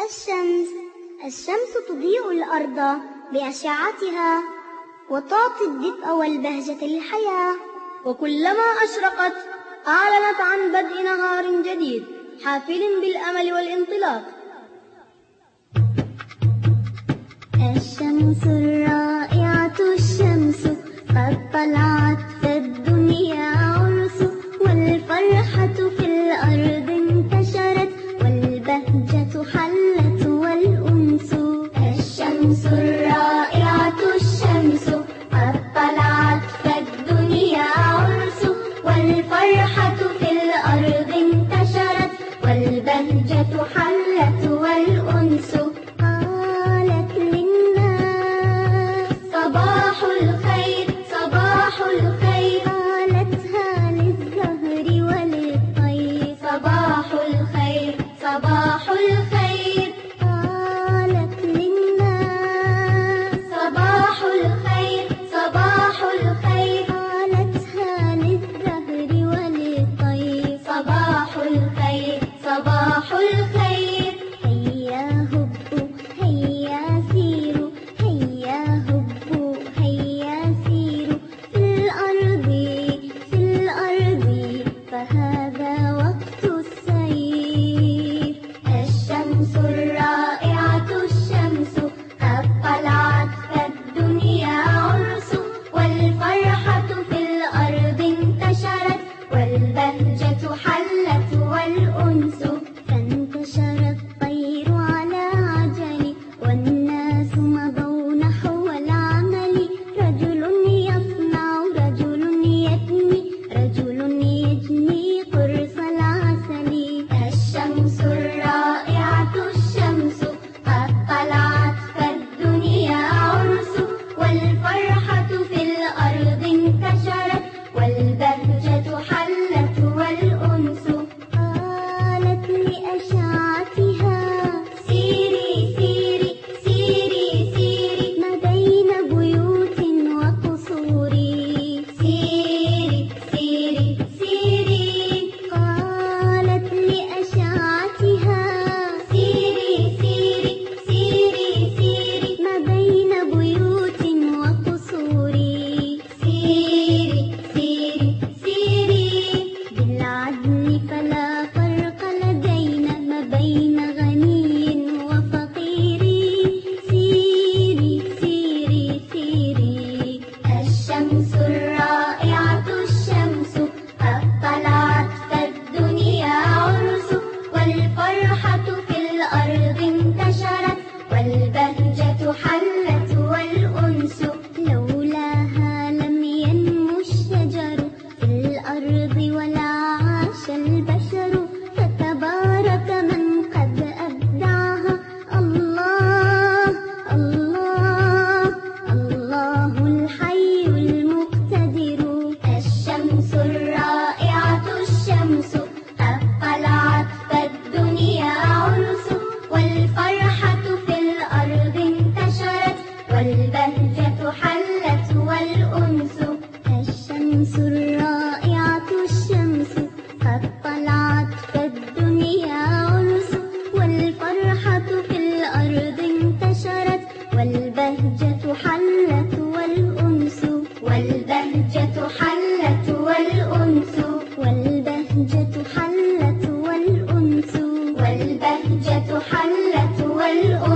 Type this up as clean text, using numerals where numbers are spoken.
الشمس. الشمس تضيء الأرض بأشعتها وتعطي الدفء والبهجة للحياة، وكلما أشرقت أعلنت عن بدء نهار جديد حافل بالأمل والانطلاق. الشمس الرائعة الشمس قد طلعت في الدنيا عرس، والفرحة في الأرض انتشرت والبهجة حلت والأنس. الشمس الرائعة الشمس قد طلعت في الدنيا عرس، والفرحة في الأرض انتشرت والبهجة حلت والأنس. قالت للناس صباح الخير صباح الخير، قالتها للزهر وللطير صباح الخير صباح الخير. قالت للناس صباح الخير صباح الخير، قالتها للزهر وللطير صباح الخير صباح الخير. هيا هبوا هيا سيروا هيا هبوا هيا سيروا في الأرض في الأرض، فهذا وقت السير. الشمس الرائعة الشمس قد طلعت في الدنيا عرس، والفرحة في الأرض انتشرت والبهجة حلت والأنس. فانتشر الطير على عجل والناس مضوا نحو العمل، رجل يصنع رجل يبني رجل يجني قرص العسل. الشمس الرائعة الشمس قد طلعت في الدنيا عرس، والفرحة في الأرض انتشرت والبهجة حلت والأنس. قالت لأشعتها سيري سيري سيري سيري ما بين بيوت وقصور، سيري سيري سيري. قالت لأشعتها سيري سيري سيري سيري ما بين بيوت وقصور، سيري سيري سيري. بالعدل فلا فرق لدينا ما بين غني وفقير، سيري سيري سيري. الشمس الرائعة الشمس قد طلعت في الدنيا عرس، والفرحة في الأرض انتشرت والبهجة حلت والأنس. لولاها لم ينمو الشجر في الأرض ولا عاش البشر، فتبارك من قد أبدعها. الله الله الله الحي المقتدر. الشمس الرائعة الشمس قد طلعت في الدنيا عرس، والفرحة في الأرض انتشرت والبهجة حلت والأنس. الشمس الرائعة الشمس قد طلعت في الدنيا عرس، والفرحة في الأرض انتشرت والبهجة حلت والأنس. والبهجة حلت والأنس. والبهجة حلت والأنس. والبهجة حلت والأنس.